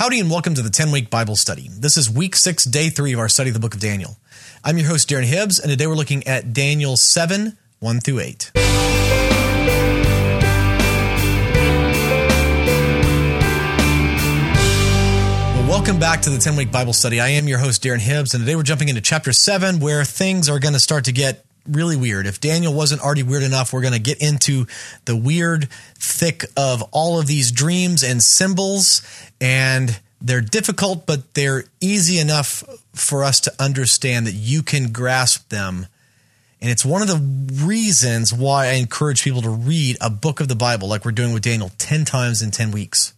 Howdy and welcome to the 10-Week Bible Study. This is Week 6, Day 3 of our study of the book of Daniel. I'm your host, Darren Hibbs, and today we're looking at Daniel 7, 1 through 8. Well, welcome back to the 10-Week Bible Study. I am your host, Darren Hibbs, and today we're jumping into Chapter 7, where things are going to start to get really weird. If Daniel wasn't already weird enough, we're going to get into the weird thick of all of these dreams and symbols, and they're difficult, but they're easy enough for us to understand that you can grasp them. And it's one of the reasons why I encourage people to read a book of the Bible like we're doing with Daniel 10 times in 10 weeks.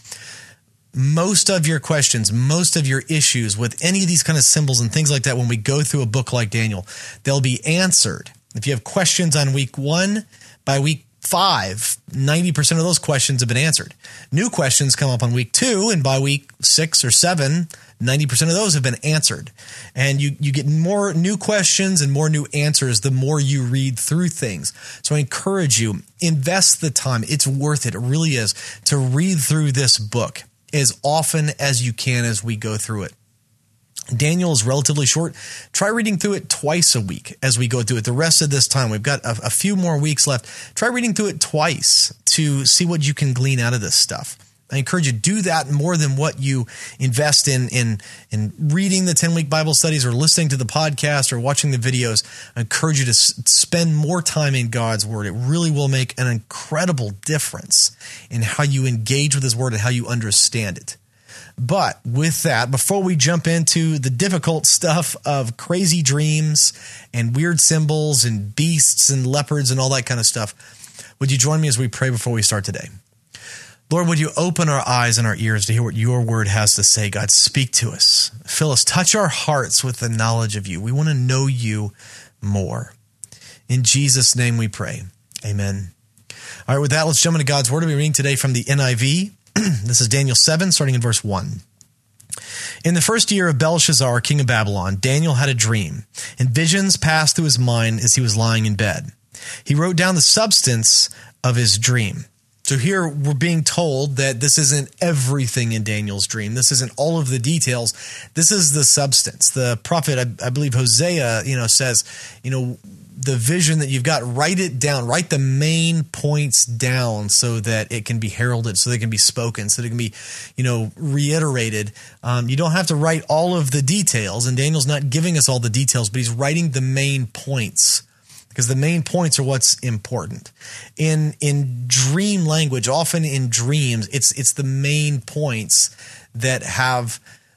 Most of your questions, most of your issues with any of these kind of symbols and things like that, when we go through a book like Daniel, they'll be answered. If you have questions on week 1, by week 5, 90% of those questions have been answered. New questions come up on week 2, and by week 6 or 7, 90% of those have been answered. And you get more new questions and more new answers the more you read through things. So I encourage you, invest the time. It's worth it. It really is, to read through this book as often as you can as we go through it. Daniel is relatively short. Try reading through it twice a week as we go through it. The rest of this time, we've got a few more weeks left. Try reading through it twice to see what you can glean out of this stuff. I encourage you to do that more than what you invest in reading the 10-week Bible studies or listening to the podcast or watching the videos. I encourage you to spend more time in God's Word. It really will make an incredible difference in how you engage with His Word and how you understand it. But with that, before we jump into the difficult stuff of crazy dreams and weird symbols and beasts and leopards and all that kind of stuff, would you join me as we pray before we start today? Lord, would you open our eyes and our ears to hear what your word has to say? God, speak to us. Fill us. Touch our hearts with the knowledge of you. We want to know you more. In Jesus' name we pray. Amen. All right, with that, let's jump into God's word. We'll be reading today from the NIV. This is Daniel 7, starting in verse 1. In the first year of Belshazzar, king of Babylon, Daniel had a dream, and visions passed through his mind as he was lying in bed. He wrote down the substance of his dream. So here we're being told that this isn't everything in Daniel's dream. This isn't all of the details. This is the substance. The prophet, I believe Hosea, says, the vision that you've got, write it down, write the main points down so that it can be heralded, so they can be spoken, so they can be, reiterated. You don't have to write all of the details, and Daniel's not giving us all the details, but he's writing the main points, because the main points are what's important. In dream language, often in dreams, it's the main points that have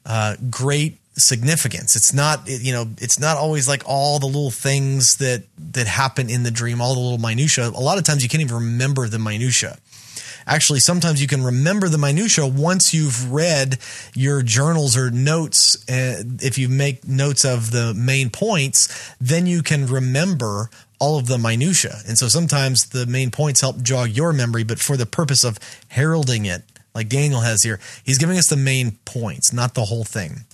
great significance. It's not always like all the little things that happen in the dream, all the little minutia. A lot of times you can't even remember the minutia. Actually, sometimes you can remember the minutia once you've read your journals or notes. If you make notes of the main points, then you can remember all of the minutia. And so sometimes the main points help jog your memory, but for the purpose of heralding it, like Daniel has here, he's giving us the main points, not the whole thing.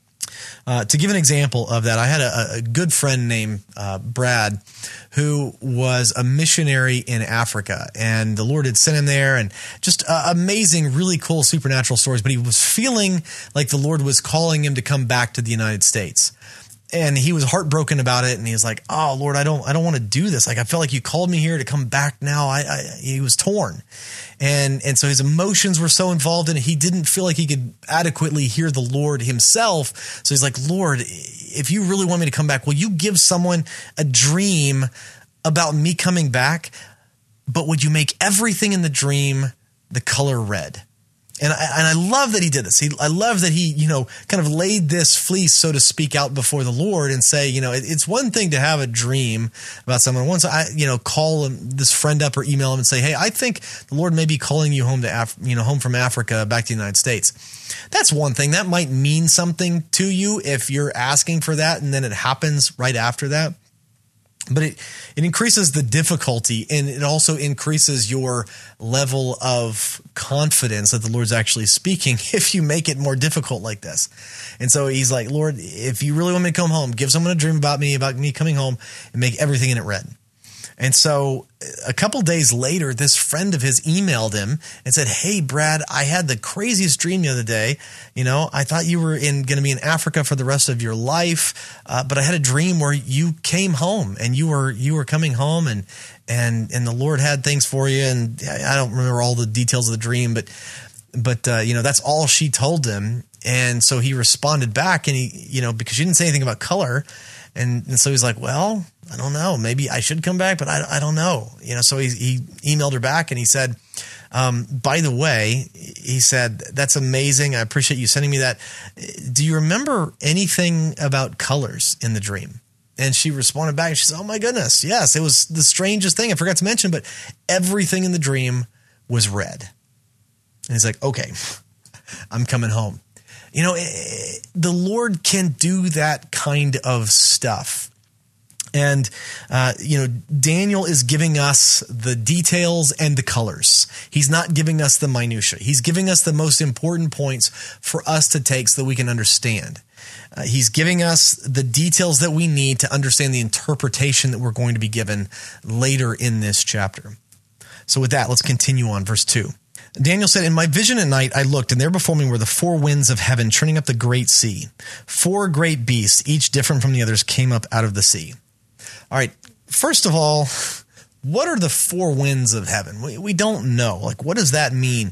To give an example of that, I had a good friend named Brad who was a missionary in Africa, and the Lord had sent him there, and just amazing, really cool supernatural stories, but he was feeling like the Lord was calling him to come back to the United States. And he was heartbroken about it, and he was like, "Oh Lord, I don't want to do this. Like, I felt like you called me here to come back now." He was torn, and so his emotions were so involved in it. He didn't feel like he could adequately hear the Lord himself. So he's like, "Lord, if you really want me to come back, will you give someone a dream about me coming back? But would you make everything in the dream the color red?" And I love that he did this. I love that he, kind of laid this fleece, so to speak, out before the Lord and say, it's one thing to have a dream about someone. Once I, call this friend up or email him and say, "Hey, I think the Lord may be calling you home to, home from Africa back to the United States." That's one thing. That might mean something to you if you're asking for that and then it happens right after that. But it increases the difficulty, and it also increases your level of confidence that the Lord's actually speaking if you make it more difficult like this. And so he's like, "Lord, if you really want me to come home, give someone a dream about me coming home, and make everything in it red." And so a couple days later, this friend of his emailed him and said, "Hey, Brad, I had the craziest dream the other day. I thought you were going to be in Africa for the rest of your life, but I had a dream where you came home and you were coming home and the Lord had things for you." And I don't remember all the details of the dream, but that's all she told him. And so he responded back, and he, because she didn't say anything about color. And so he's like, "Well, I don't know. Maybe I should come back, but I don't know." So he emailed her back and he said, "By the way," he said, "that's amazing. I appreciate you sending me that. Do you remember anything about colors in the dream?" And she responded back and she said, "Oh my goodness. Yes, it was the strangest thing. I forgot to mention, but everything in the dream was red." And he's like, "Okay, I'm coming home." The Lord can do that kind of stuff. And, Daniel is giving us the details and the colors. He's not giving us the minutia. He's giving us the most important points for us to take so that we can understand. He's giving us the details that we need to understand the interpretation that we're going to be given later in this chapter. So with that, let's continue on verse 2. Daniel said, "In my vision at night, I looked, and there before me were the four winds of heaven churning up the great sea. Four great beasts, each different from the others, came up out of the sea." All right. First of all, what are the four winds of heaven? We don't know. What does that mean?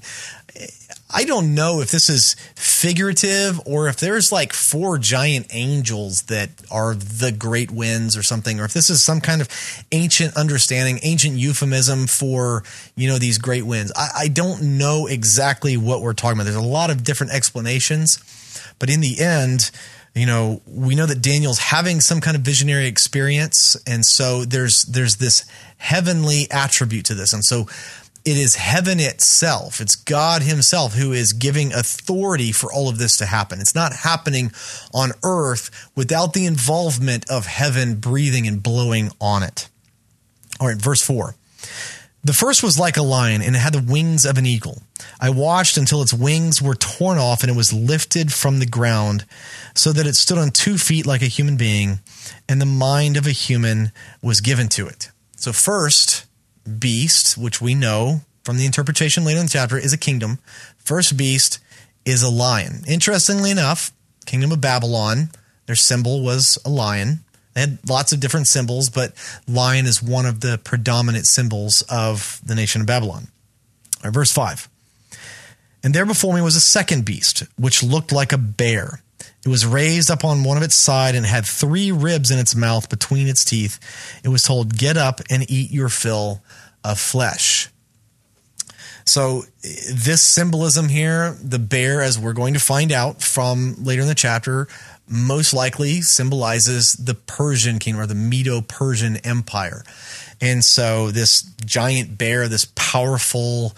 I don't know if this is figurative or if there's four giant angels that are the great winds or something, or if this is some kind of ancient understanding, ancient euphemism for, these great winds. I don't know exactly what we're talking about. There's a lot of different explanations, but in the end, we know that Daniel's having some kind of visionary experience. And so there's this heavenly attribute to this. And so it is heaven itself. It's God himself who is giving authority for all of this to happen. It's not happening on earth without the involvement of heaven breathing and blowing on it. All right, verse 4. "The first was like a lion, and it had the wings of an eagle. I watched until its wings were torn off, and it was lifted from the ground so that it stood on 2 feet like a human being, and the mind of a human was given to it." So first beast, which we know from the interpretation later in the chapter, is a kingdom. First beast is a lion. Interestingly enough, Kingdom of Babylon, their symbol was a lion. They had lots of different symbols, but lion is one of the predominant symbols of the nation of Babylon. All right, verse 5. "And there before me was a second beast, which looked like a bear. It was raised up on one of its side and had 3 ribs in its mouth between its teeth. It was told, 'Get up and eat your fill of flesh.'" So this symbolism here, the bear, as we're going to find out from later in the chapter, most likely symbolizes the Persian kingdom or the Medo-Persian Empire. And so this giant bear, this powerful,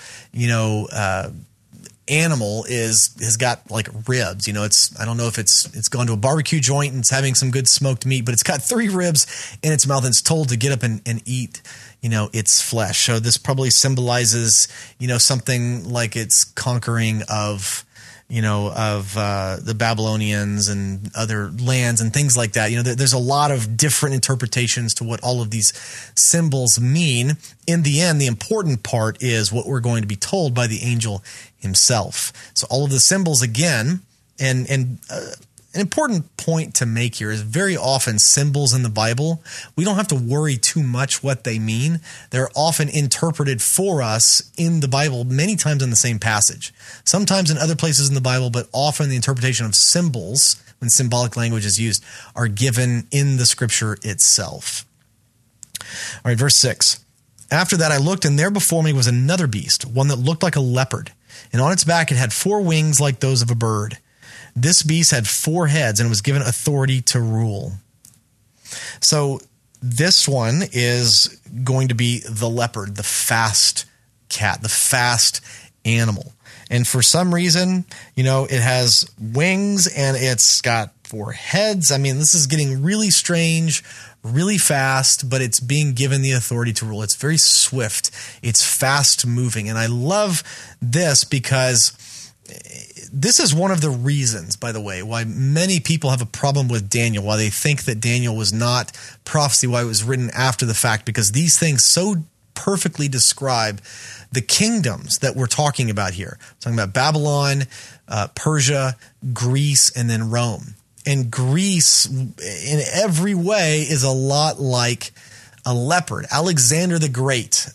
animal has got ribs. I don't know if it's gone to a barbecue joint and it's having some good smoked meat, but it's got 3 ribs in its mouth and it's told to get up and eat, its flesh. So this probably symbolizes, something like its conquering of the Babylonians and other lands and things like that. There's a lot of different interpretations to what all of these symbols mean. In the end, the important part is what we're going to be told by the angel himself. So all of the symbols, again, and an important point to make here is very often symbols in the Bible, we don't have to worry too much what they mean. They're often interpreted for us in the Bible, many times in the same passage. Sometimes in other places in the Bible, but often the interpretation of symbols, when symbolic language is used, are given in the scripture itself. All right, verse 6. "After that I looked, and there before me was another beast, one that looked like a leopard. And on its back it had 4 wings like those of a bird. This beast had 4 heads and was given authority to rule." So this one is going to be the leopard, the fast cat, the fast animal. And for some reason, it has wings and it's got 4 heads. I mean, this is getting really strange, really fast, but it's being given the authority to rule. It's very swift. It's fast moving. And I love this because this is one of the reasons, by the way, why many people have a problem with Daniel, why they think that Daniel was not prophecy, why it was written after the fact, because these things so perfectly describe the kingdoms that we're talking about here. We're talking about Babylon, Persia, Greece, and then Rome. And Greece, in every way, is a lot like a leopard. Alexander the Great,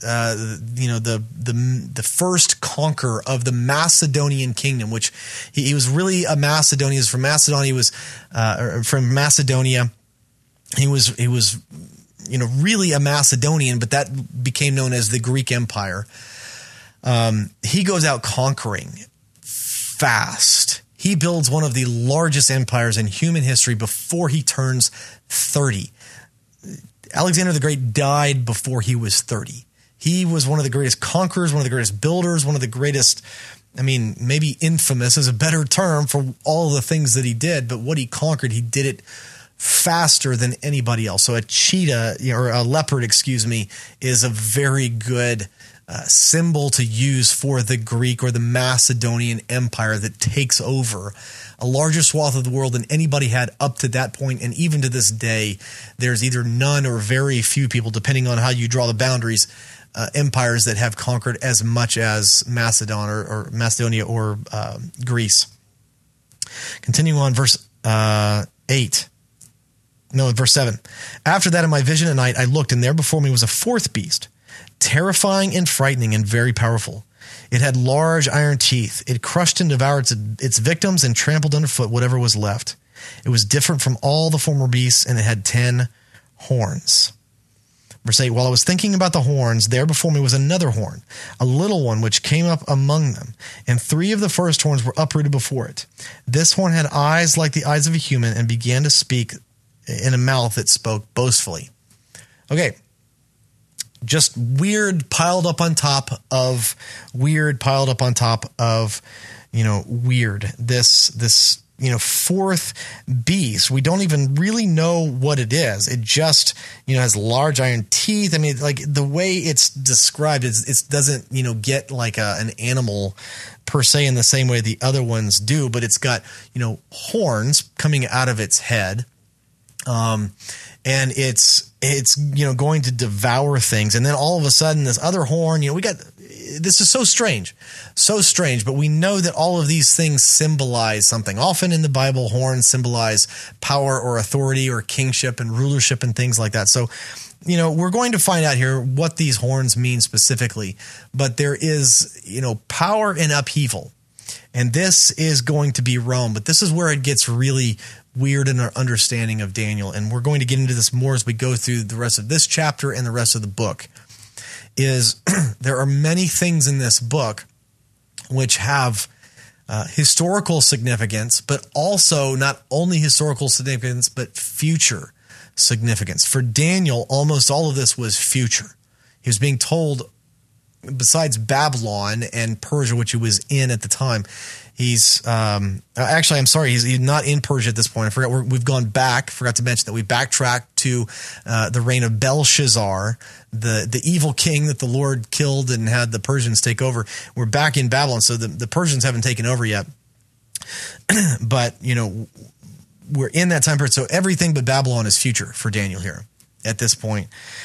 the first conqueror of the Macedonian kingdom, which he was really a Macedonian. He was from Macedonia. He was from Macedonia. He was really a Macedonian, but that became known as the Greek Empire. He goes out conquering fast. He builds one of the largest empires in human history before he turns 30. Alexander the Great died before he was 30. He was one of the greatest conquerors, one of the greatest builders, one of the greatest, maybe infamous is a better term for all the things that he did, but what he conquered, he did it faster than anybody else. So a cheetah, or a leopard, is a very good symbol to use for the Greek or the Macedonian Empire that takes over a larger swath of the world than anybody had up to that point. And even to this day, there's either none or very few people, depending on how you draw the boundaries, empires that have conquered as much as Macedonia or Greece. Continuing on, verse 7. After that, in my vision at night, I looked, and there before me was a fourth beast, terrifying and frightening and very powerful. It had large iron teeth. It crushed and devoured its victims and trampled underfoot whatever was left. It was different from all the former beasts, and it had 10 horns. Verse 8, while I was thinking about the horns, there before me was another horn, a little one which came up among them, and 3 of the first horns were uprooted before it. This horn had eyes like the eyes of a human and began to speak in a mouth that spoke boastfully. Okay. Just weird piled up on top of weird. This fourth beast, we don't even really know what it is. It just, has large iron teeth. The way it's described, it doesn't, get like an animal per se in the same way the other ones do, but it's got, horns coming out of its head. And it's going to devour things. And then all of a sudden this other horn, this is so strange, but we know that all of these things symbolize something. Often in the Bible, horns symbolize power or authority or kingship and rulership and things like that. So, we're going to find out here what these horns mean specifically, but there is, power in upheaval. And this is going to be Rome, but this is where it gets really weird in our understanding of Daniel. And we're going to get into this more as we go through the rest of this chapter and the rest of the book. There are many things in this book which have historical significance, but also not only historical significance, but future significance. For Daniel, almost all of this was future. He was being told, besides Babylon and Persia, which he was in at the time, he's I'm sorry, he's not in Persia at this point. I forgot we've gone back. Forgot to mention that we backtracked to the reign of Belshazzar, the evil king that the Lord killed and had the Persians take over. We're back in Babylon, so the Persians haven't taken over yet. But we're in that time period, so everything but Babylon is future for Daniel here at this point.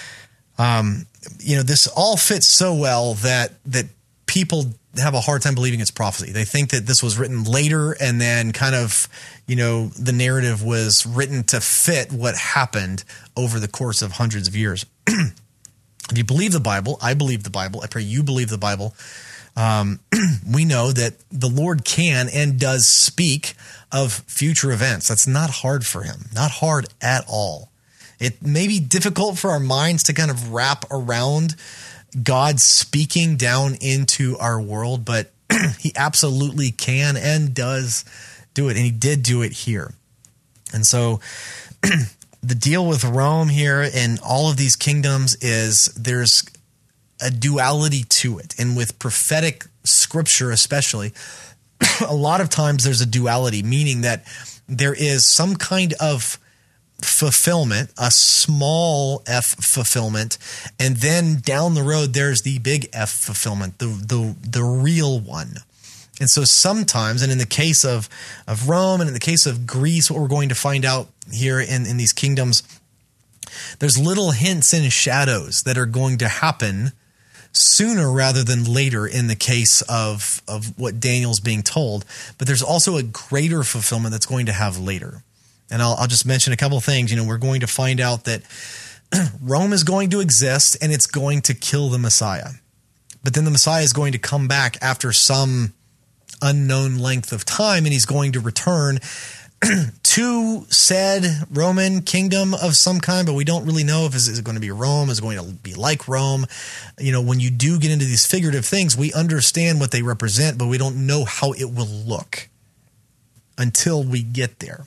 This all fits so well that people have a hard time believing it's prophecy. They think that this was written later and then kind of, the narrative was written to fit what happened over the course of hundreds of years. If you believe the Bible, I believe the Bible, I pray you believe the Bible, we know that the Lord can and does speak of future events. That's not hard for him, not hard at all. It may be difficult for our minds to kind of wrap around God speaking down into our world, but he absolutely can and does do it. And he did do it here. And so the deal with Rome here and all of these kingdoms is there's a duality to it. And with prophetic scripture, especially, a lot of times there's a duality, meaning that there is some kind of fulfillment, a small f fulfillment, and then down the road there's the big F fulfillment, the real one. And so sometimes, and in the case of Rome and in the case of Greece, what we're going to find out here in these kingdoms, there's little hints and shadows that are going to happen sooner rather than later in the case of what Daniel's being told. But there's also a greater fulfillment that's going to have later. And I'll just mention a couple of things. We're going to find out that Rome is going to exist and it's going to kill the Messiah. But then the Messiah is going to come back after some unknown length of time, and he's going to return to said Roman kingdom of some kind, but we don't really know if it's going to be Rome, is going to be like Rome. When you do get into these figurative things, we understand what they represent, but we don't know how it will look until we get there.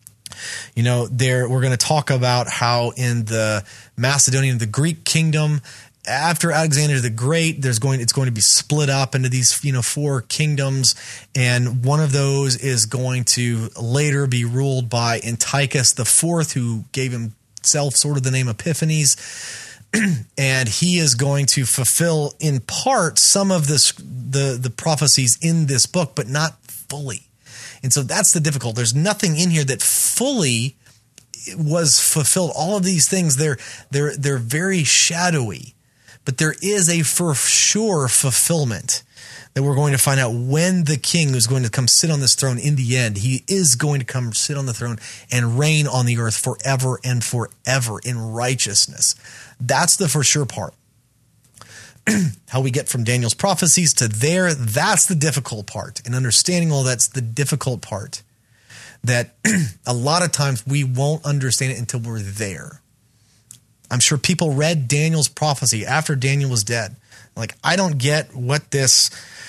We're going to talk about how in the Macedonian, the Greek kingdom, after Alexander the Great, it's going to be split up into these 4 kingdoms, and one of those is going to later be ruled by Antiochus IV, who gave himself sort of the name Epiphanes, and he is going to fulfill in part some of the prophecies in this book, but not fully. And so that's the difficult. There's nothing in here that fully was fulfilled. All of these things, they're very shadowy. But there is a for sure fulfillment that we're going to find out when the king who's going to come sit on this throne in the end, he is going to come sit on the throne and reign on the earth forever and forever in righteousness. That's the for sure part. How we get from Daniel's prophecies to there, that's the difficult part. And understanding all that's the difficult part that a lot of times we won't understand it until we're there. I'm sure people read Daniel's prophecy after Daniel was dead. Like, I don't get what this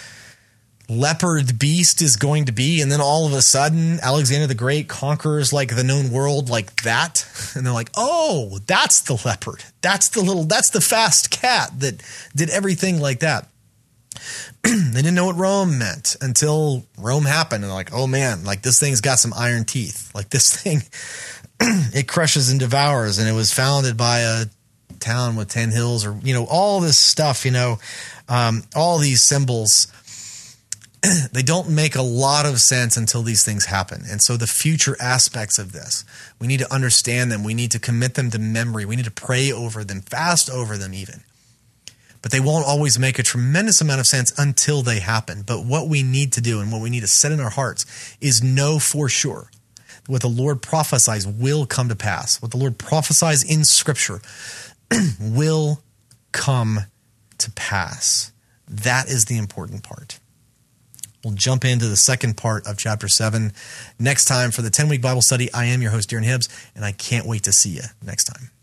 leopard beast is going to be. And then all of a sudden, Alexander the Great conquers like the known world like that. And they're like, oh, that's the leopard. That's the fast cat that did everything like that. They didn't know what Rome meant until Rome happened. And they're like, oh man, like this thing's got some iron teeth. Like this thing, it crushes and devours, and it was founded by a town with 10 hills, or, all this stuff, all these symbols, they don't make a lot of sense until these things happen. And so the future aspects of this, we need to understand them. We need to commit them to memory. We need to pray over them, fast over them even. But they won't always make a tremendous amount of sense until they happen. But what we need to do and what we need to set in our hearts is know for sure what the Lord prophesies will come to pass. What the Lord prophesies in Scripture will come to pass. That is the important part. We'll jump into the second part of chapter 7 next time for the 10-week Bible study. I am your host, Darren Hibbs, and I can't wait to see you next time.